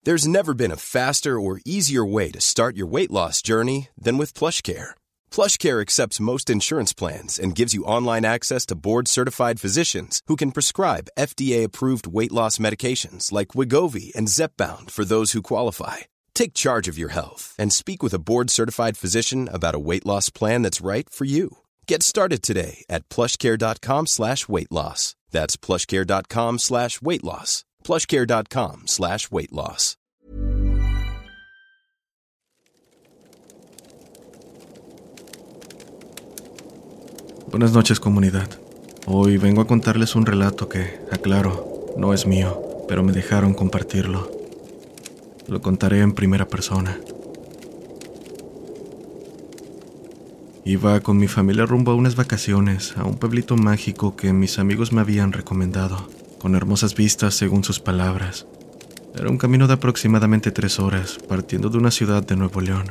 There's never been a faster or easier way to start your weight loss journey than with PlushCare. PlushCare accepts most insurance plans and gives you online access to board-certified physicians who can prescribe FDA-approved weight loss medications like Wegovy and Zepbound for those who qualify. Take charge of your health and speak with a board-certified physician about a weight loss plan that's right for you. Get started today at plushcare.com/weight loss. That's plushcare.com/weight loss. plushcare.com/weight loss. Buenas noches, comunidad. Hoy vengo a contarles un relato que, aclaro, no es mío, pero me dejaron compartirlo. Lo contaré en primera persona. Iba con mi familia rumbo a unas vacaciones a un pueblito mágico que mis amigos me habían recomendado, con hermosas vistas según sus palabras. Era un camino de aproximadamente 3 horas, partiendo de una ciudad de Nuevo León.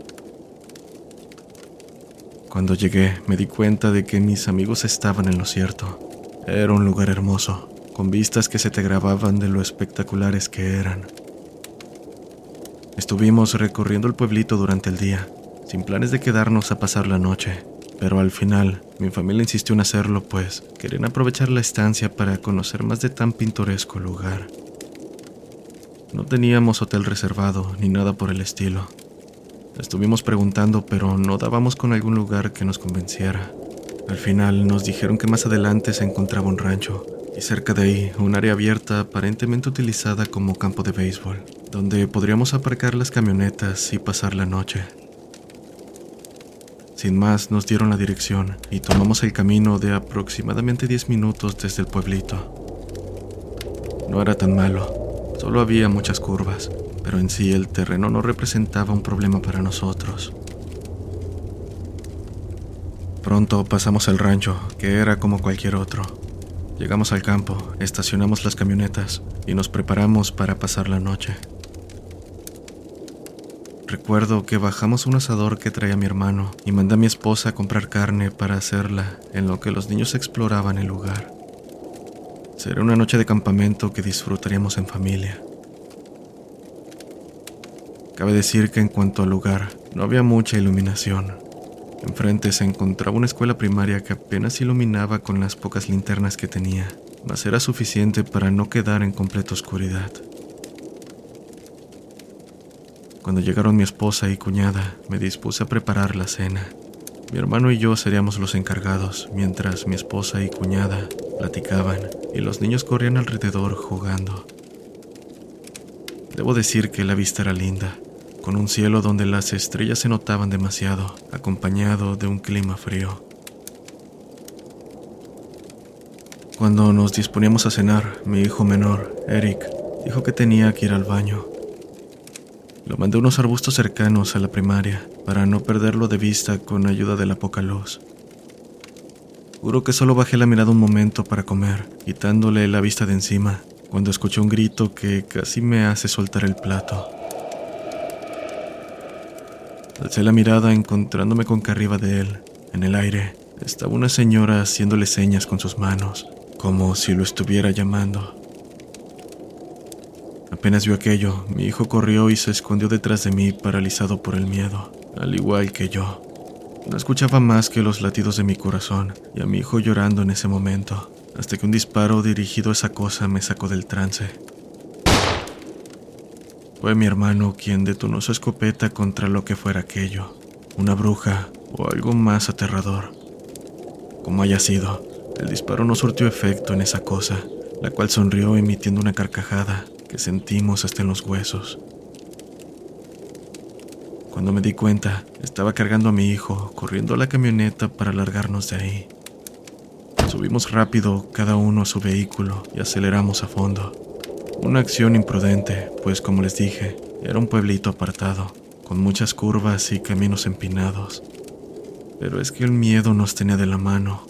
Cuando llegué, me di cuenta de que mis amigos estaban en lo cierto. Era un lugar hermoso, con vistas que se te grababan de lo espectaculares que eran. Estuvimos recorriendo el pueblito durante el día, sin planes de quedarnos a pasar la noche, pero al final mi familia insistió en hacerlo, pues querían aprovechar la estancia para conocer más de tan pintoresco lugar. No teníamos hotel reservado ni nada por el estilo. Estuvimos preguntando, pero no dábamos con algún lugar que nos convenciera. Al final nos dijeron que más adelante se encontraba un rancho, y cerca de ahí un área abierta aparentemente utilizada como campo de béisbol, donde podríamos aparcar las camionetas y pasar la noche. Sin más, nos dieron la dirección y tomamos el camino de aproximadamente 10 minutos desde el pueblito. No era tan malo, solo había muchas curvas, pero en sí el terreno no representaba un problema para nosotros. Pronto pasamos el rancho, que era como cualquier otro. Llegamos al campo, estacionamos las camionetas y nos preparamos para pasar la noche. Recuerdo que bajamos un asador que traía mi hermano y mandé a mi esposa a comprar carne para hacerla en lo que los niños exploraban el lugar. Será una noche de campamento que disfrutaríamos en familia. Cabe decir que en cuanto al lugar, no había mucha iluminación. Enfrente se encontraba una escuela primaria que apenas iluminaba con las pocas linternas que tenía, mas era suficiente para no quedar en completa oscuridad. Cuando llegaron mi esposa y cuñada, me dispuse a preparar la cena. Mi hermano y yo seríamos los encargados, mientras mi esposa y cuñada platicaban y los niños corrían alrededor jugando. Debo decir que la vista era linda, con un cielo donde las estrellas se notaban demasiado, acompañado de un clima frío. Cuando nos disponíamos a cenar, mi hijo menor, Eric, dijo que tenía que ir al baño. Lo mandé a unos arbustos cercanos a la primaria para no perderlo de vista con ayuda de la poca luz. Juro que solo bajé la mirada un momento para comer, quitándole la vista de encima, cuando escuché un grito que casi me hace soltar el plato. Alcé la mirada encontrándome con que arriba de él, en el aire, estaba una señora haciéndole señas con sus manos, como si lo estuviera llamando. Apenas vio aquello, mi hijo corrió y se escondió detrás de mí, paralizado por el miedo, al igual que yo. No escuchaba más que los latidos de mi corazón y a mi hijo llorando en ese momento, hasta que un disparo dirigido a esa cosa me sacó del trance. Fue mi hermano quien detonó su escopeta contra lo que fuera aquello, una bruja o algo más aterrador. Como haya sido, el disparo no surtió efecto en esa cosa, la cual sonrió emitiendo una carcajada que sentimos hasta en los huesos. Cuando me di cuenta, estaba cargando a mi hijo, corriendo a la camioneta para largarnos de ahí. Subimos rápido, cada uno a su vehículo, y aceleramos a fondo. Una acción imprudente, pues como les dije, era un pueblito apartado, con muchas curvas y caminos empinados. Pero es que el miedo nos tenía de la mano.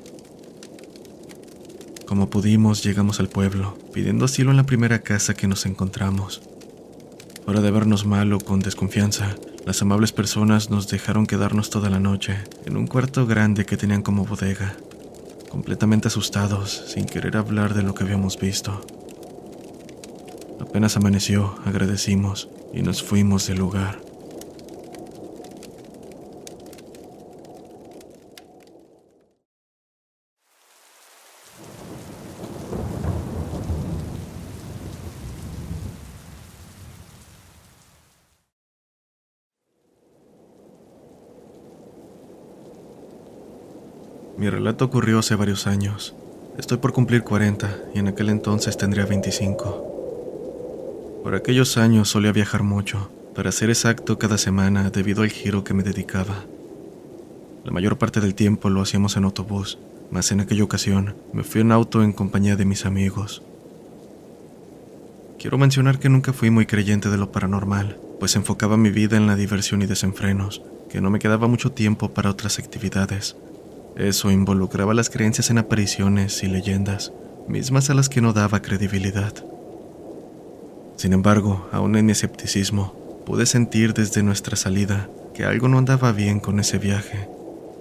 Como pudimos, llegamos al pueblo, pidiendo asilo en la primera casa que nos encontramos. Fuera de vernos mal o con desconfianza, las amables personas nos dejaron quedarnos toda la noche en un cuarto grande que tenían como bodega, completamente asustados, sin querer hablar de lo que habíamos visto. Apenas amaneció, agradecimos y nos fuimos del lugar. Mi relato ocurrió hace varios años. Estoy por cumplir 40 y en aquel entonces tendría 25. Por aquellos años solía viajar mucho, para ser exacto cada semana debido al giro que me dedicaba. La mayor parte del tiempo lo hacíamos en autobús, mas en aquella ocasión me fui en auto en compañía de mis amigos. Quiero mencionar que nunca fui muy creyente de lo paranormal, pues enfocaba mi vida en la diversión y desenfrenos, que no me quedaba mucho tiempo para otras actividades. Eso involucraba las creencias en apariciones y leyendas, mismas a las que no daba credibilidad. Sin embargo, aún en mi escepticismo, pude sentir desde nuestra salida que algo no andaba bien con ese viaje.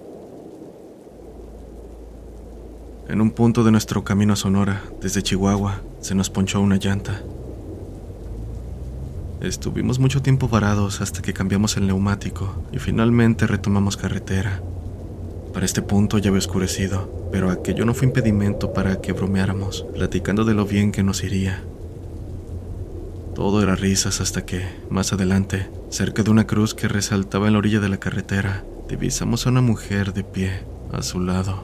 En un punto de nuestro camino a Sonora, desde Chihuahua, se nos ponchó una llanta. Estuvimos mucho tiempo varados hasta que cambiamos el neumático y finalmente retomamos carretera. Para este punto ya había oscurecido, pero aquello no fue impedimento para que bromeáramos, platicando de lo bien que nos iría. Todo era risas hasta que, más adelante, cerca de una cruz que resaltaba en la orilla de la carretera, divisamos a una mujer de pie, a su lado.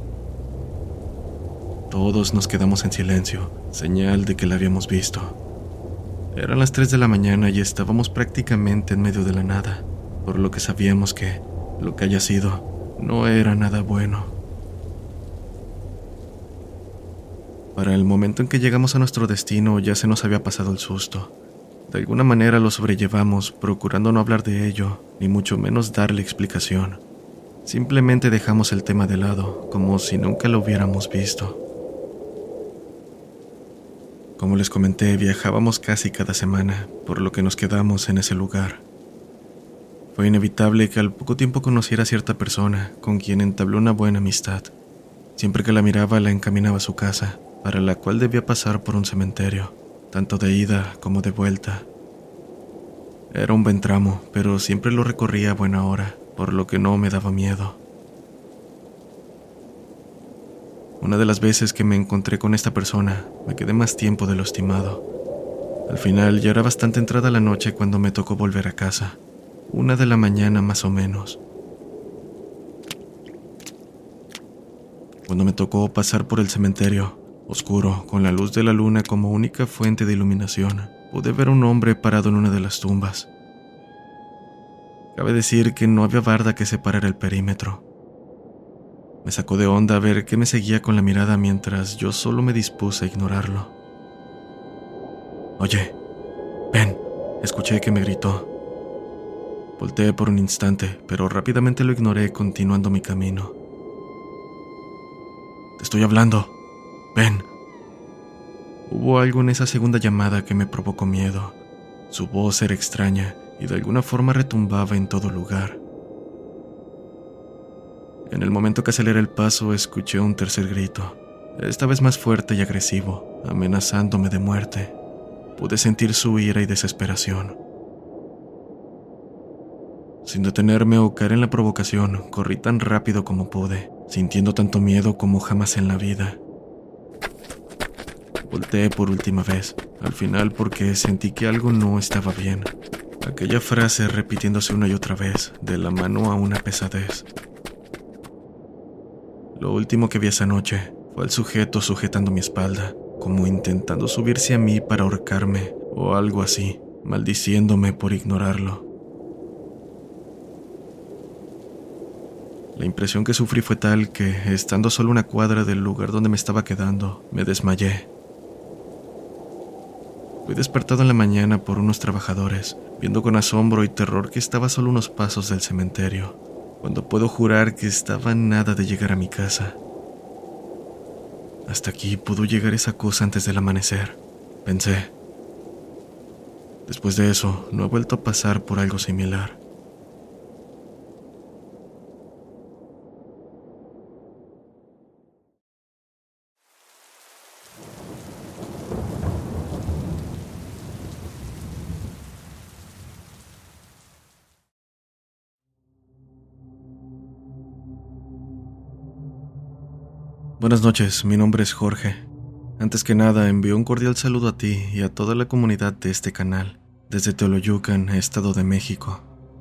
Todos nos quedamos en silencio, señal de que la habíamos visto. Eran las 3 de la mañana y estábamos prácticamente en medio de la nada, por lo que sabíamos que, lo que haya sido, no era nada bueno. Para el momento en que llegamos a nuestro destino ya se nos había pasado el susto. De alguna manera lo sobrellevamos, procurando no hablar de ello, ni mucho menos darle explicación. Simplemente dejamos el tema de lado, como si nunca lo hubiéramos visto. Como les comenté, viajábamos casi cada semana, por lo que nos quedamos en ese lugar. Fue inevitable que al poco tiempo conociera a cierta persona, con quien entabló una buena amistad. Siempre que la miraba la encaminaba a su casa, para la cual debía pasar por un cementerio, tanto de ida como de vuelta. Era un buen tramo, pero siempre lo recorría a buena hora, por lo que no me daba miedo. Una de las veces que me encontré con esta persona, me quedé más tiempo de lo estimado. Al final ya era bastante entrada la noche cuando me tocó volver a casa. 1 de la mañana más o menos. Cuando me tocó pasar por el cementerio, oscuro, con la luz de la luna como única fuente de iluminación, pude ver a un hombre parado en una de las tumbas. Cabe decir que no había barda que separara el perímetro. Me sacó de onda ver que me seguía con la mirada mientras yo solo me dispuse a ignorarlo. «Oye, ven», escuché que me gritó. Volteé por un instante, pero rápidamente lo ignoré continuando mi camino. «Te estoy hablando. Ven». Hubo algo en esa segunda llamada que me provocó miedo. Su voz era extraña y de alguna forma retumbaba en todo lugar. En el momento que aceleré el paso, escuché un tercer grito, esta vez más fuerte y agresivo, amenazándome de muerte. Pude sentir su ira y desesperación. Sin detenerme o caer en la provocación, corrí tan rápido como pude, sintiendo tanto miedo como jamás en la vida. Volteé por última vez, al final porque sentí que algo no estaba bien. Aquella frase repitiéndose una y otra vez, de la mano a una pesadez. Lo último que vi esa noche fue al sujeto sujetando mi espalda, como intentando subirse a mí para ahorcarme o algo así, maldiciéndome por ignorarlo. La impresión que sufrí fue tal que, estando solo 1 cuadra del lugar donde me estaba quedando, me desmayé. Fui despertado en la mañana por unos trabajadores, viendo con asombro y terror que estaba solo unos pasos del cementerio, cuando puedo jurar que estaba a nada de llegar a mi casa. Hasta aquí pudo llegar esa cosa antes del amanecer, pensé. Después de eso, no he vuelto a pasar por algo similar. Buenas noches, mi nombre es Jorge. Antes que nada, envío un cordial saludo a ti y a toda la comunidad de este canal, desde Teoloyucan, Estado de México.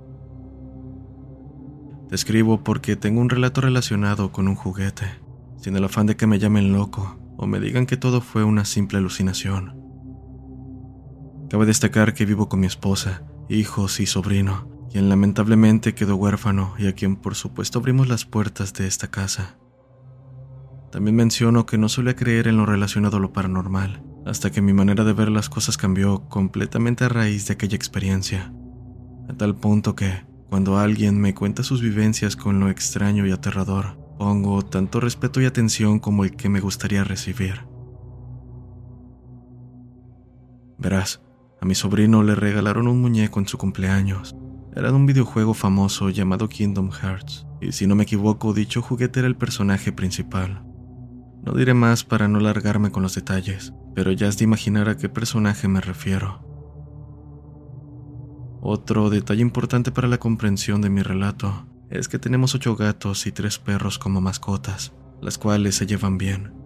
Te escribo porque tengo un relato relacionado con un juguete, sin el afán de que me llamen loco o me digan que todo fue una simple alucinación. Cabe destacar que vivo con mi esposa, hijos y sobrino, quien lamentablemente quedó huérfano y a quien por supuesto abrimos las puertas de esta casa. También menciono que no solía creer en lo relacionado a lo paranormal, hasta que mi manera de ver las cosas cambió completamente a raíz de aquella experiencia, a tal punto que, cuando alguien me cuenta sus vivencias con lo extraño y aterrador, pongo tanto respeto y atención como el que me gustaría recibir. Verás, a mi sobrino le regalaron un muñeco en su cumpleaños. Era de un videojuego famoso llamado Kingdom Hearts, y si no me equivoco, dicho juguete era el personaje principal. No diré más para no largarme con los detalles, pero ya has de imaginar a qué personaje me refiero. Otro detalle importante para la comprensión de mi relato es que tenemos 8 gatos y 3 perros como mascotas, las cuales se llevan bien.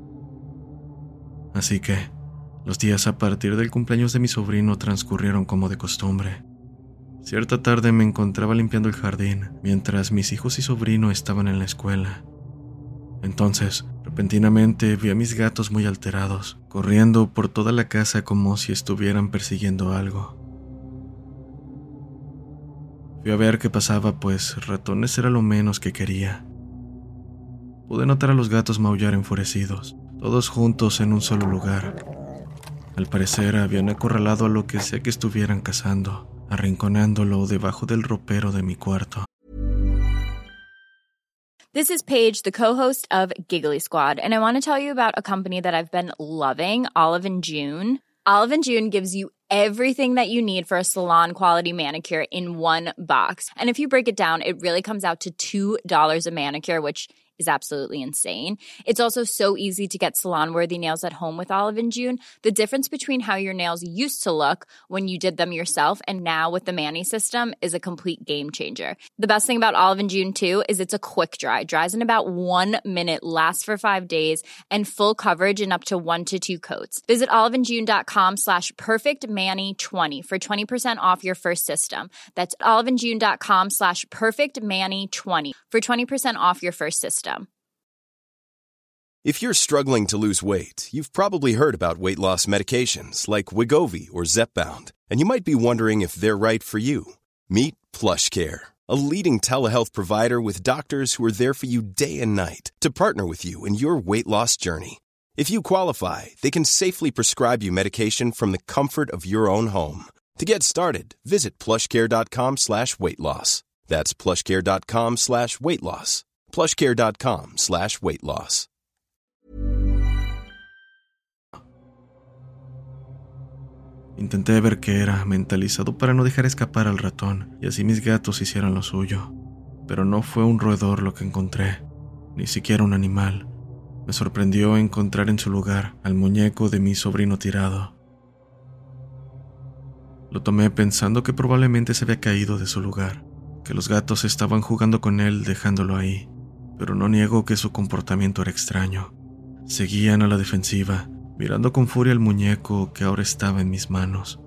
Así que, los días a partir del cumpleaños de mi sobrino transcurrieron como de costumbre. Cierta tarde me encontraba limpiando el jardín, mientras mis hijos y sobrino estaban en la escuela. Entonces, repentinamente vi a mis gatos muy alterados, corriendo por toda la casa como si estuvieran persiguiendo algo. Fui a ver qué pasaba, pues ratones era lo menos que quería. Pude notar a los gatos maullar enfurecidos, todos juntos en un solo lugar. Al parecer habían acorralado a lo que sea que estuvieran cazando, arrinconándolo debajo del ropero de mi cuarto. This is Paige, the co-host of Giggly Squad, and I want to tell you about a company that I've been loving, Olive & June. Olive & June gives you everything that you need for a salon-quality manicure in one box. And if you break it down, it really comes out to $2 a manicure, which is absolutely insane. It's also so easy to get salon-worthy nails at home with Olive & June. The difference between how your nails used to look when you did them yourself and now with the Mani system is a complete game changer. The best thing about Olive & June, too, is it's a quick dry. Dries in about 1 minute, lasts for 5 days, and full coverage in up to 1 to 2 coats. Visit oliveandjune.com/perfectmani20 for 20% off your first system. That's oliveandjune.com/perfectmani20 for 20% off your first system. If you're struggling to lose weight, you've probably heard about weight loss medications like Wegovy or Zepbound, and you might be wondering if they're right for you. Meet PlushCare, a leading telehealth provider with doctors who are there for you day and night to partner with you in your weight loss journey. If you qualify, they can safely prescribe you medication from the comfort of your own home. To get started, visit plushcare.com/weightloss. That's plushcare.com/weightloss. plushcare.com/weightloss. Intenté ver qué era, mentalizado para no dejar escapar al ratón y así mis gatos hicieran lo suyo. Pero no fue un roedor lo que encontré, ni siquiera un animal. Me sorprendió encontrar en su lugar al muñeco de mi sobrino tirado. Lo tomé pensando que probablemente se había caído de su lugar, que los gatos estaban jugando con él dejándolo ahí, pero no niego que su comportamiento era extraño. Seguían a la defensiva, mirando con furia el muñeco que ahora estaba en mis manos.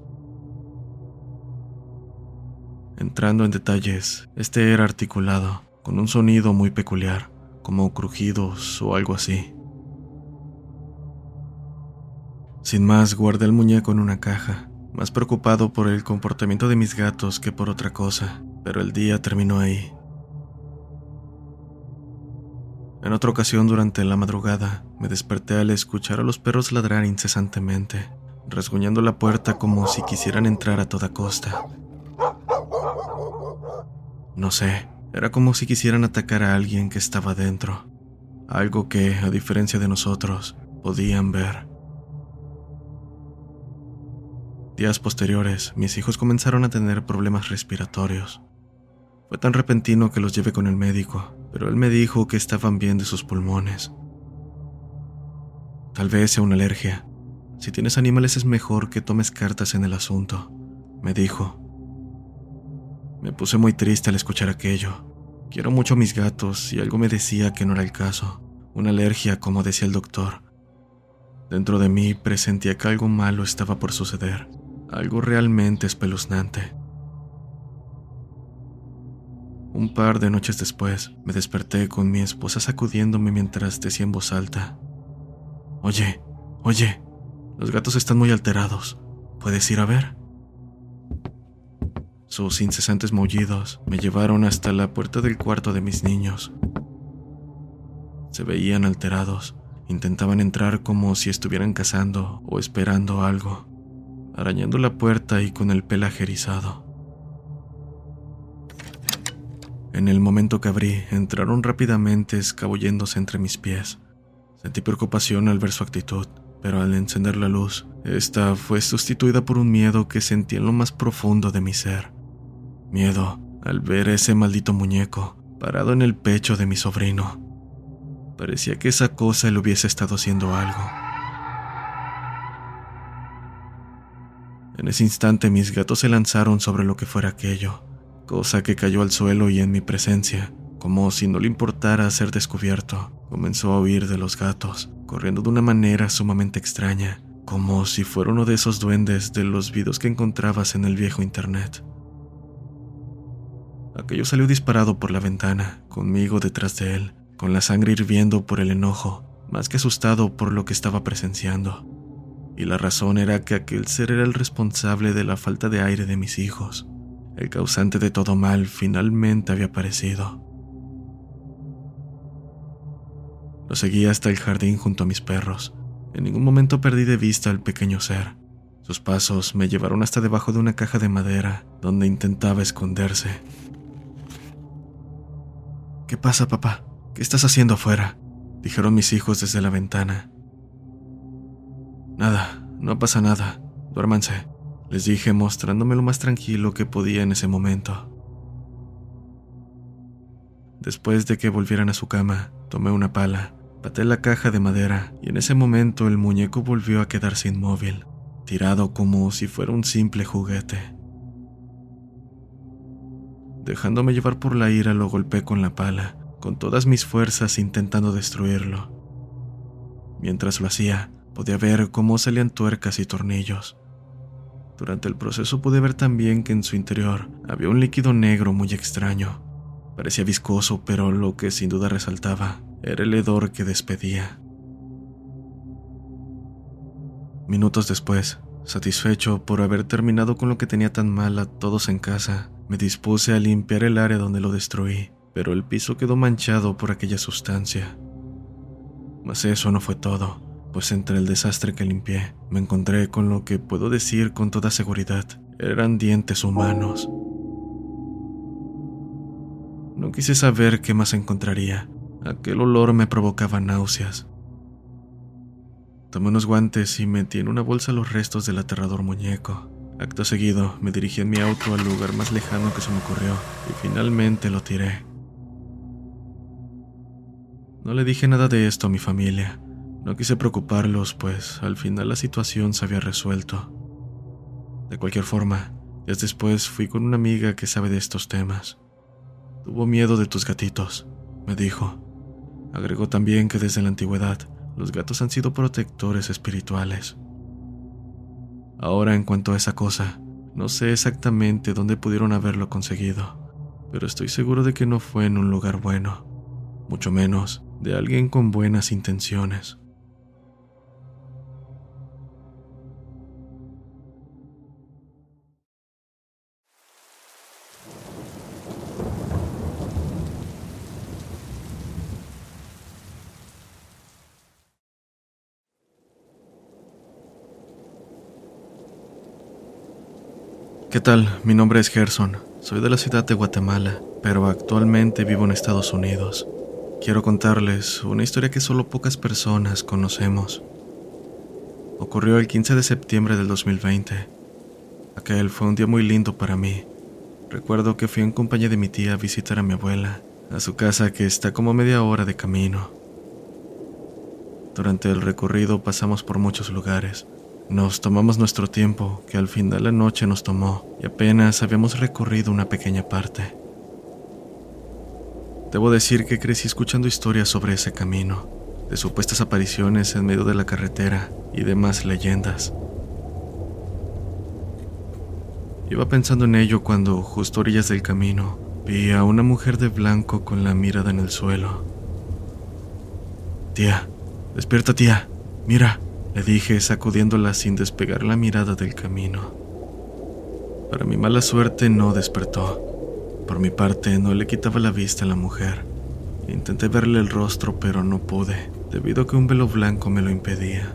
Entrando en detalles, este era articulado, con un sonido muy peculiar, como crujidos o algo así. Sin más, guardé el muñeco en una caja, más preocupado por el comportamiento de mis gatos que por otra cosa, pero el día terminó ahí. En otra ocasión, durante la madrugada, me desperté al escuchar a los perros ladrar incesantemente, rasguñando la puerta como si quisieran entrar a toda costa. No sé, era como si quisieran atacar a alguien que estaba dentro, algo que, a diferencia de nosotros, podían ver. Días posteriores, mis hijos comenzaron a tener problemas respiratorios. Fue tan repentino que los llevé con el médico, pero él me dijo que estaban bien de sus pulmones. Tal vez sea una alergia. Si tienes animales es mejor que tomes cartas en el asunto, me dijo. Me puse muy triste al escuchar aquello. Quiero mucho a mis gatos y algo me decía que no era el caso, una alergia, como decía el doctor. Dentro de mí presentía que algo malo estaba por suceder, algo realmente espeluznante. Un par de noches después, me desperté con mi esposa sacudiéndome mientras decía en voz alta: Oye, los gatos están muy alterados. ¿Puedes ir a ver? Sus incesantes maullidos me llevaron hasta la puerta del cuarto de mis niños. Se veían alterados, intentaban entrar como si estuvieran cazando o esperando algo, arañando la puerta y con el pelaje erizado. En el momento que abrí, entraron rápidamente escabulléndose entre mis pies. Sentí preocupación al ver su actitud, pero al encender la luz, esta fue sustituida por un miedo que sentí en lo más profundo de mi ser. Miedo al ver ese maldito muñeco parado en el pecho de mi sobrino. Parecía que esa cosa le hubiese estado haciendo algo. En ese instante mis gatos se lanzaron sobre lo que fuera aquello, cosa que cayó al suelo y en mi presencia, como si no le importara ser descubierto, comenzó a huir de los gatos, corriendo de una manera sumamente extraña, como si fuera uno de esos duendes de los videos que encontrabas en el viejo internet. Aquello salió disparado por la ventana, conmigo detrás de él, con la sangre hirviendo por el enojo, más que asustado por lo que estaba presenciando. Y la razón era que aquel ser era el responsable de la falta de aire de mis hijos. El causante de todo mal finalmente había aparecido. Lo seguí hasta el jardín junto a mis perros. En ningún momento perdí de vista al pequeño ser. Sus pasos me llevaron hasta debajo de una caja de madera, donde intentaba esconderse. «¿Qué pasa, papá? ¿Qué estás haciendo afuera?», dijeron mis hijos desde la ventana. «Nada, no pasa nada. Duérmanse», les dije, mostrándome lo más tranquilo que podía en ese momento. Después de que volvieran a su cama, tomé una pala, pateé la caja de madera y en ese momento el muñeco volvió a quedarse inmóvil, tirado como si fuera un simple juguete. Dejándome llevar por la ira, lo golpeé con la pala, con todas mis fuerzas intentando destruirlo. Mientras lo hacía, podía ver cómo salían tuercas y tornillos. Durante el proceso pude ver también que en su interior había un líquido negro muy extraño. Parecía viscoso, pero lo que sin duda resaltaba era el hedor que despedía. Minutos después, satisfecho por haber terminado con lo que tenía tan mal a todos en casa, me dispuse a limpiar el área donde lo destruí, pero el piso quedó manchado por aquella sustancia. Mas eso no fue todo, pues entre el desastre que limpié, me encontré con lo que puedo decir con toda seguridad eran dientes humanos. No quise saber qué más encontraría. Aquel olor me provocaba náuseas. Tomé unos guantes y metí en una bolsa los restos del aterrador muñeco. Acto seguido, me dirigí en mi auto al lugar más lejano que se me ocurrió y finalmente lo tiré. No le dije nada de esto a mi familia. No quise preocuparlos, pues al final la situación se había resuelto. De cualquier forma, días después fui con una amiga que sabe de estos temas. «Tuvo miedo de tus gatitos», me dijo. Agregó también que desde la antigüedad, los gatos han sido protectores espirituales. Ahora, en cuanto a esa cosa, no sé exactamente dónde pudieron haberlo conseguido, pero estoy seguro de que no fue en un lugar bueno, mucho menos de alguien con buenas intenciones. ¿Qué tal? Mi nombre es Gerson. Soy de la ciudad de Guatemala, pero actualmente vivo en Estados Unidos. Quiero contarles una historia que solo pocas personas conocemos. Ocurrió el 15 de septiembre del 2020. Aquel fue un día muy lindo para mí. Recuerdo que fui en compañía de mi tía a visitar a mi abuela, a su casa que está como media hora de camino. Durante el recorrido pasamos por muchos lugares. Nos tomamos nuestro tiempo, que al final la noche nos tomó, y apenas habíamos recorrido una pequeña parte. Debo decir que crecí escuchando historias sobre ese camino. de supuestas apariciones en medio de la carretera y demás leyendas. Iba pensando en ello cuando, justo a orillas del camino, vi a una mujer de blanco con la mirada en el suelo. «Tía, despierta, tía, mira», le dije, sacudiéndola sin despegar la mirada del camino. Para mi mala suerte no despertó. Por mi parte no le quitaba la vista a la mujer. Intenté verle el rostro, pero no pude, debido a que un velo blanco me lo impedía.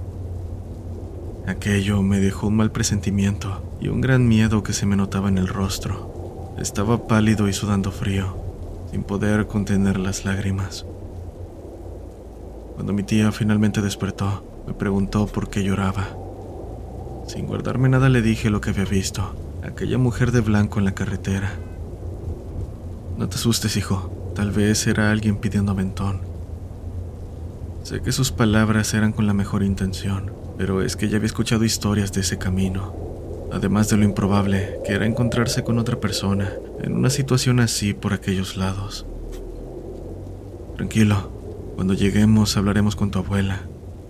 Aquello me dejó un mal presentimiento y un gran miedo que se me notaba en el rostro. Estaba pálido y sudando frío, sin poder contener las lágrimas. Cuando mi tía finalmente despertó, me preguntó por qué lloraba. Sin guardarme nada le dije lo que había visto, aquella mujer de blanco en la carretera. «No te asustes, hijo, tal vez era alguien pidiendo aventón». Sé que sus palabras eran con la mejor intención, pero es que ya había escuchado historias de ese camino, además de lo improbable que era encontrarse con otra persona en una situación así por aquellos lados. «Tranquilo, cuando lleguemos hablaremos con tu abuela».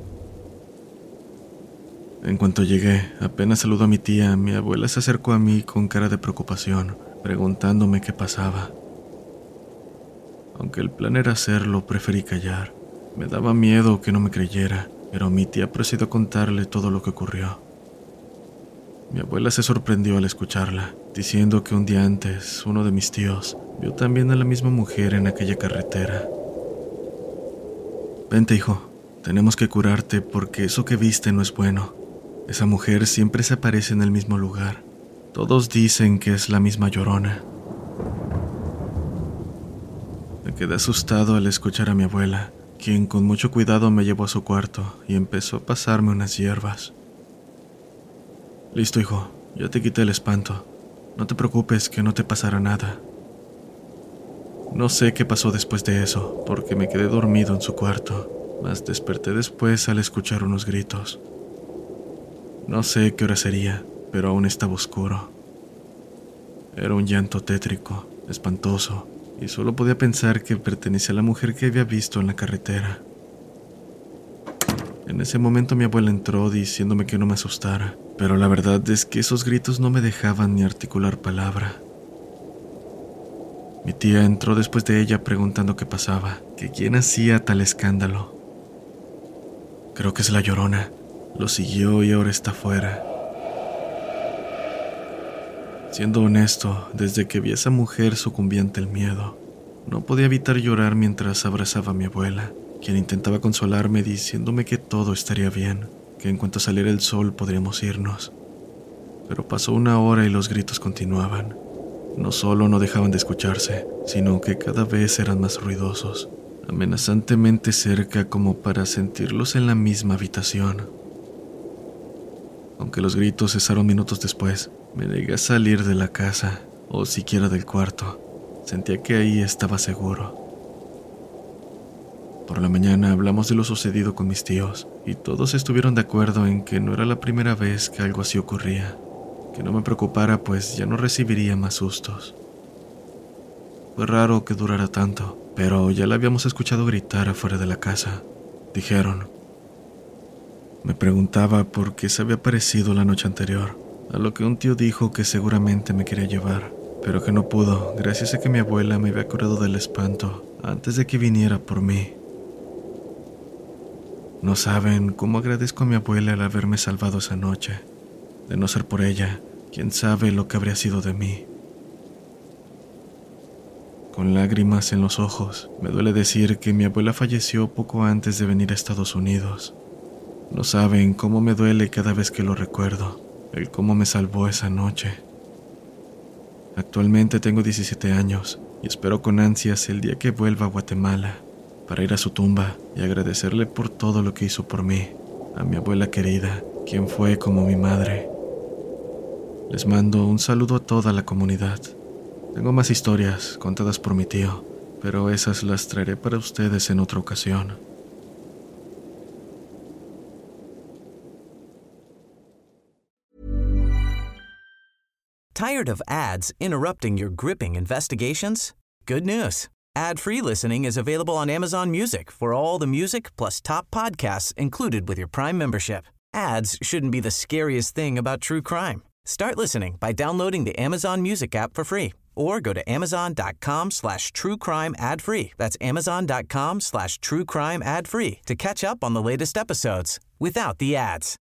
En cuanto llegué, apenas saludó a mi tía, mi abuela se acercó a mí con cara de preocupación, preguntándome qué pasaba. Aunque el plan era hacerlo, preferí callar. Me daba miedo que no me creyera, pero mi tía procedió a contarle todo lo que ocurrió. Mi abuela se sorprendió al escucharla, diciendo que un día antes, uno de mis tíos vio también a la misma mujer en aquella carretera. «Vente, hijo, tenemos que curarte porque eso que viste no es bueno. Esa mujer siempre se aparece en el mismo lugar. Todos dicen que es la misma Llorona». Me quedé asustado al escuchar a mi abuela, quien con mucho cuidado me llevó a su cuarto y empezó a pasarme unas hierbas. «Listo, hijo, ya te quité el espanto. No te preocupes que no te pasará nada». No sé qué pasó después de eso, porque me quedé dormido en su cuarto, mas desperté después al escuchar unos gritos. No sé qué hora sería, pero aún estaba oscuro. Era un llanto tétrico, espantoso, y solo podía pensar que pertenecía a la mujer que había visto en la carretera. En ese momento mi abuela entró diciéndome que no me asustara, pero la verdad es que esos gritos no me dejaban ni articular palabra. Mi tía entró después de ella preguntando qué pasaba, que quién hacía tal escándalo. «Creo que es la Llorona. Lo siguió y ahora está fuera». Siendo honesto, desde que vi a esa mujer sucumbí ante el miedo. No podía evitar llorar mientras abrazaba a mi abuela, quien intentaba consolarme diciéndome que todo estaría bien, que en cuanto saliera el sol podríamos irnos. Pero pasó una hora y los gritos continuaban. No solo no dejaban de escucharse, sino que cada vez eran más ruidosos, amenazantemente cerca como para sentirlos en la misma habitación. Aunque los gritos cesaron minutos después, me negué a salir de la casa, o siquiera del cuarto. Sentía que ahí estaba seguro. Por la mañana hablamos de lo sucedido con mis tíos, y todos estuvieron de acuerdo en que no era la primera vez que algo así ocurría. Que no me preocupara, pues ya no recibiría más sustos. Fue raro que durara tanto, pero ya la habíamos escuchado gritar afuera de la casa. Dijeron. Me preguntaba por qué se había aparecido la noche anterior, a lo que un tío dijo que seguramente me quería llevar, pero que no pudo, gracias a que mi abuela me había curado del espanto antes de que viniera por mí. No saben cómo agradezco a mi abuela al haberme salvado esa noche. De no ser por ella, quién sabe lo que habría sido de mí. Con lágrimas en los ojos, me duele decir que mi abuela falleció poco antes de venir a Estados Unidos. No saben cómo me duele cada vez que lo recuerdo, el cómo me salvó esa noche. Actualmente tengo 17 años y espero con ansias el día que vuelva a Guatemala para ir a su tumba y agradecerle por todo lo que hizo por mí, a mi abuela querida, quien fue como mi madre. Les mando un saludo a toda la comunidad. Tengo más historias contadas por mi tío, pero esas las traeré para ustedes en otra ocasión. Tired of ads interrupting your gripping investigations? Good news. Ad-free listening is available on Amazon Music for all the music plus top podcasts included with your Prime membership. Ads shouldn't be the scariest thing about true crime. Start listening by downloading the Amazon Music app for free or go to amazon.com/truecrime ad-free. That's amazon.com/truecrime ad-free to catch up on the latest episodes without the ads.